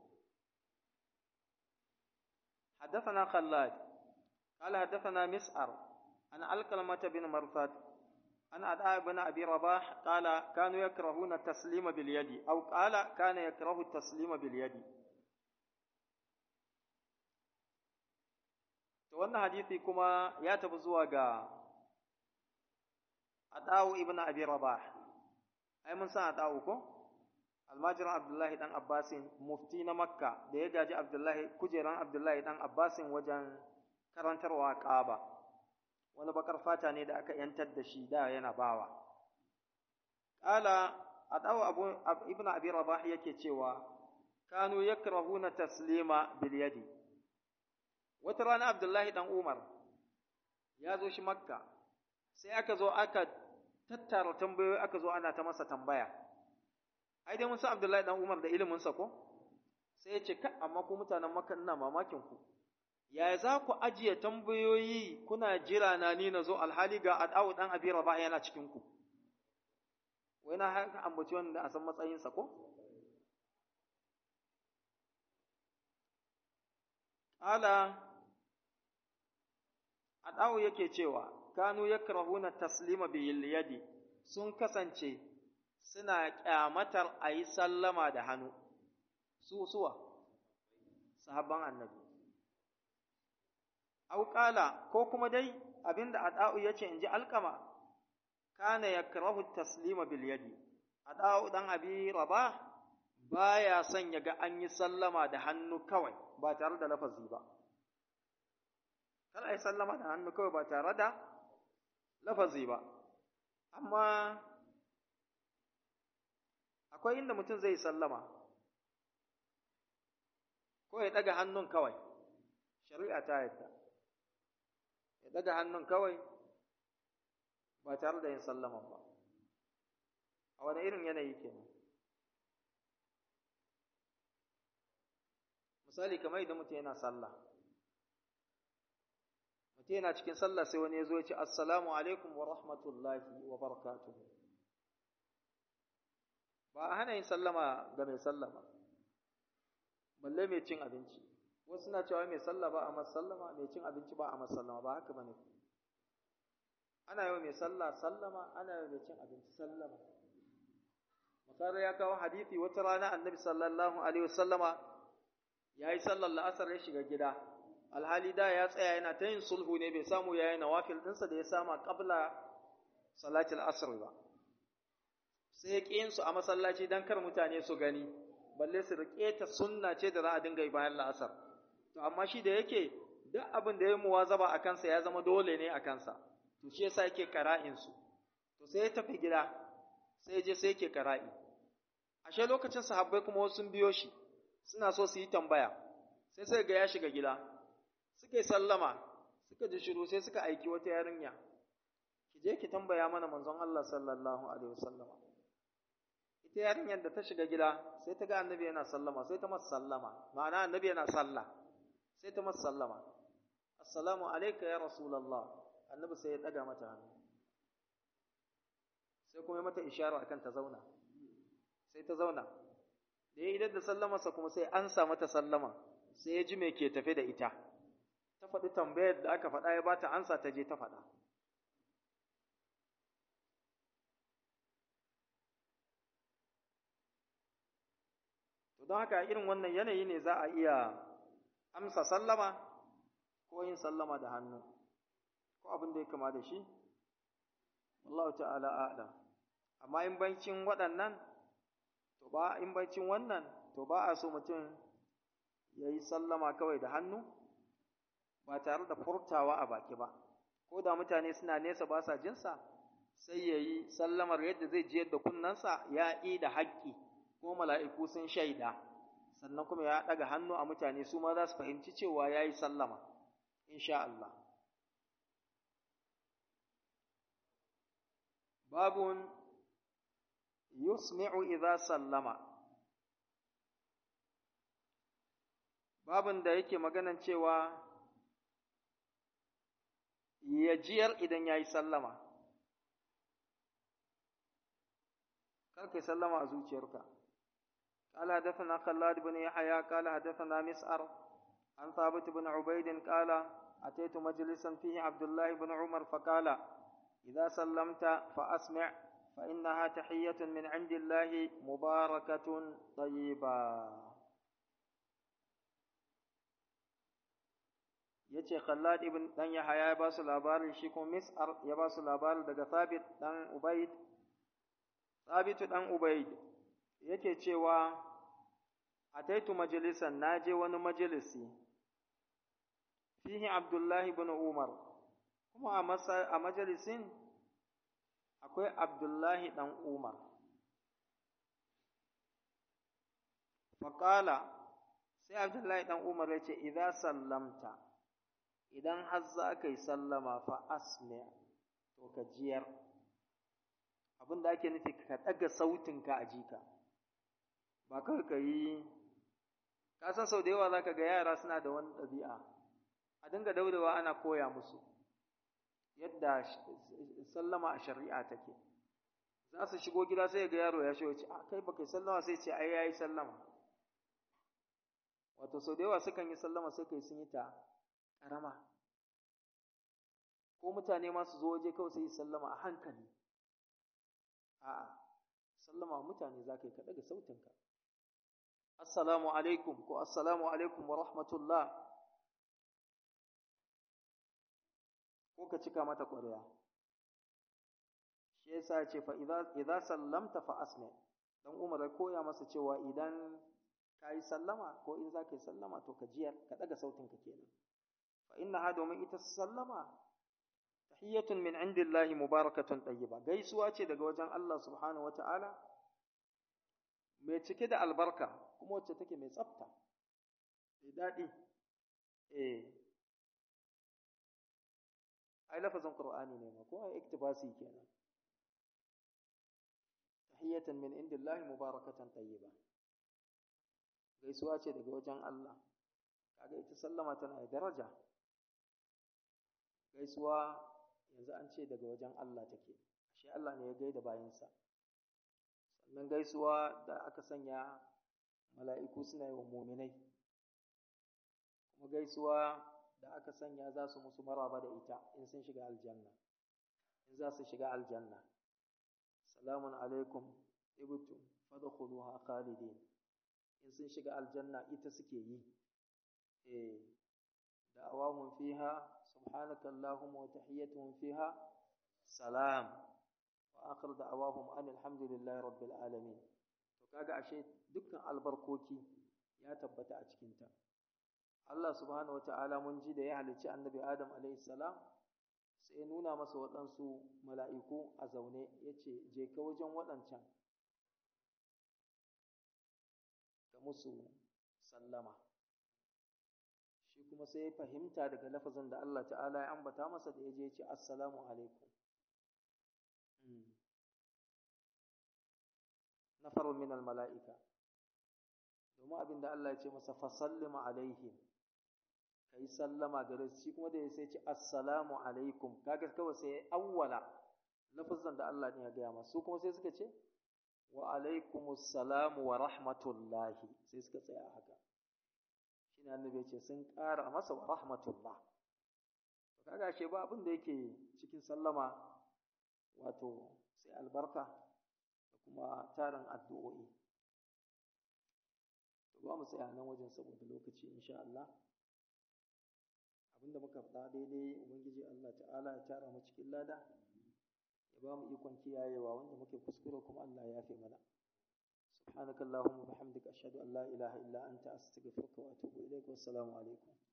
حدثنا خلاد قال حدثنا مسعر عن علقمة بن مرثد عن عطاء بن أبي رباح قال كانوا يكرهون التسليم باليد أو قال كان يكره التسليم باليد to wannan hadisi kuma ya tafi zuwa ga Adawu ibn Abi Rabah ai mun san Adawu ko almajiran Abdullahi dan Abbasin mufti na Makka da ya gaji Abdullahi kujeran Abdullahi dan Abbasin wajen karantarwa Kaaba wani bakar fata ne da aka yantar da shi da yana bawa qala Adawu Abu ibn Abi Rabah yake cewa kanu yakrahuna taslima bil yadi wata rana Abdullahi dan Umar ya zo shi Makka sai aka zo aka tattara tambayoyi aka zo ana ta masa tambaya ai dai mun san Abdullahi dan Umar da ilimin sa ko sai ya ce ka amma ku mutanen Makka ina mamakin ku yaya za ku ajiye tambayoyi kuna jira na ni nazo alhali ga Adawu dan Abi Rabah yana cikin ku wai na haka ambaci wanda a san matsayin sa ko ala Adawu yake cewa kanu yakrahuna taslima bil yadi sun kasance suna kyamatar ayi sallama da hannu su suwa sahabban annabi au qala ko kuma dai abinda Adawu yace inji alqama kana yakrahu taslima bil yadi Adawu dan Abi Rabah baya son yaga an yi sallama da hannu kawai ba tare da lafazi ba kar ai sallama da hannu kawai ba tare da lafazi ba amma akwai inda mutum zai sallama ko ya daga hannun kawai shari'a ta yadda ya daga hannun kawai ba tare da yin sallaman ba a wani irin yanayi kenan misali kamar idan mutum yana sallah mutum yana cikin sallah sai wani ya zo ya ce assalamu alaikum wa rahmatullahi wa barakatuhu ba a hana yin sallama ga mai sallah ba balle mai cin abinci wasu na cewa mai sallah ba a masallama mai cin abinci ba a masallama ba haka bane ana yau mai sallah sallama ana yau mai cin abinci sallama misali ya kawo hadisi wata rana annabi sallallahu alaihi wasallama yayi sallar la'asar ya shiga gida alhali da ya tsaya yana ta yin sulhu ne bai samu yayi nawafil dinsa da ya sama qabla salatul asr ba sai ya ƙi su a masallaci dan kar mutane su gani balle su rike ta sunna ce da za a dinga yi bayan la'asar to amma shi da yake duk abin da ya muwazaba a kansa ya zama dole ne a kansa to shi yasa yake qara'in su to sai ya tafi gida sai je sai yake qara'i ashe lokacin sahabbai kuma wasu sun biyo shi suna so su yi tambaya sai sai ga ya shiga gida suka yi sallama suka ji shiru sai suka aiki wata yarinya ki je ki tambaya mana manzon Allah sallallahu alaihi wasallam ita yarinyar da ta shiga gida sai ta ga annabi yana sallama sai ta masa sallama ma'ana annabi yana sallah sai ta masa sallama assalamu alayka ya rasulullah annabi sai ya daga mata hannu sai kuma ya mata ishara akan ta zauna sai ta zauna da ya idan da sallamarsa kuma sai an sa mata sallama sai ya ji me ke tafe da ita ta faɗi tambayar da aka faɗa ya bata ansa ta je ta faɗa to don haka irin wannan yanayi ne za a iya amsa sallama ko yin sallama da hannu ko abin da ya kama da shi wallahu ta'ala a'lam amma in bancin waɗannan to ba in bancin wannan to ba a so mutum ya yi sallama kawai da hannu ba tare da furtawa a baki ba ko da mutane suna nesa ba sa jinsa sai ya yi sallamar yadda zai jiyar da kunnensa ya yi da haƙƙi ko mala'iku sun shaida sannan kuma ya ɗaga hannu a mutane su ma za su fahimci cewa ya yi sallama insha Allah babun yusmi'u idza sallama babun da yake maganan cewa ya jiyar idan ya yi sallama kar kai sallama a zuciyarka قال حدثنا خلاد بن يحيى قال حدثنا مسعر عن ثابت بن عبيد قال أتيت مجلسا فيه عبد الله بن عمر فقال إذا سلمت فأسمع فإنها تحية من عند الله مباركة طيبة yace Khallad ibn dan Yahya ya ba su labarin shi kuma Mis'ar ya ba su labarin daga Thabit dan Ubayd Thabit dan Ubayd yake cewa ataitu majalisan naje wani majalisi fihi Abdullah ibn Umar kuma a masa a majalisin akwai Abdullah dan Umar faqala sai Abdullah dan Umar yace idza sallamta idan har za ka yi sallama fa asmi to ka jiyar abin da ake nufi ka ɗaga sautinka a jika ba kawai ka yi ka san sau da yawa za ka ga yara suna da wani ɗabi'a a dinga daudawa ana koya musu yadda sallama a shari'a take za su shigo gida sai ga yaro ya shigo ce a kai ba kai sallama sai ce ai yayi sallama wato sau da yawa sukan yi sallama sai kai sun yi ta ƙarama ko mutane ma su zo waje kawai sai yi sallama a hankali a'a sallama mutane za ka yi ka ɗaga sautinka assalamu alaikum ko assalamu alaikum wa rahmatullah ko ka cika mata ƙwarya shi yasa ya ce fa idza sallamta fa asmi dan Umar ya koya masa cewa idan ka yi sallama ko in za ka yi sallama to ka jiyar ka ɗaga sautinka kenan fa innaha domin ita sallama tahiyyatun min indillahi mubarakatun tayyiba gaisuwa ce daga wajen Allah subhanahu wata'ala mai cike da albarka kuma wacce take mai tsafta mai daɗi eh ai lafazin qur'ani ne ma ko ai iktibasi kenan tahiyatan min indillahi mubarakatan tayyiba gaisuwa ce daga wajen Allah kaga ita sallama tana da daraja gaisuwa yanzu an ce daga wajen Allah take ashe Allah ne ya gaida bayinsa sannan gaisuwa da aka sanya mala'iku suna yi wa mu'minai kuma gaisuwa da aka sanya za su musu maraba da ita in sun shiga aljanna in za su shiga aljanna salamun alaikum ibtum fadkhuluha khalidin in sun shiga aljanna ita suke yi eh da'awahum fiha subhanaka allahumma wa tahiyyatuhum fiha salam wa akhir da'awahum alhamdulillahi rabbil alamin to kaga ashe dukkan albarkoki ya tabbata a cikin ta Allah subhanahu wata'ala mun ji da ya halicci annabi Adam alaihi salam sai ya nuna masa waɗansu mala'iku a zaune yace je ka wajen waɗancan ka musu sallama shi kuma sai ya fahimta daga lafazin da Allah ta'ala ya ambata masa da yaje yace assalamu alaikum nafarun min almala'ika domin abin da Allah ya ce masa fasallima alaihim kai sallama gare shi kuma da sai ce assalamu alaikum kaga kawai sai awwala lafazin da Allah ne ya gaya masa su kuma sai suka ce wa alaikumus salamu wa rahmatullahi sai suka tsaya haka shine annabi ya ce sun ƙara masa wa rahmatullah to kaga she ba abin da yake cikin sallama wato sai albarka da kuma tarin addu'o'i to ba mu tsaya nan wajen saboda lokaci insha Allah abinda muka faɗa daidai ubangiji Allah ta'ala ya tara mu cikin lada ya ba mu ikon kiyayewa wanda muke kuskure kuma Allah ya yafe mana subhanakallahumma bihamdika ashhadu an la ilaha illa anta astaghfiruka wa atubu ilaik wassalamu alaikum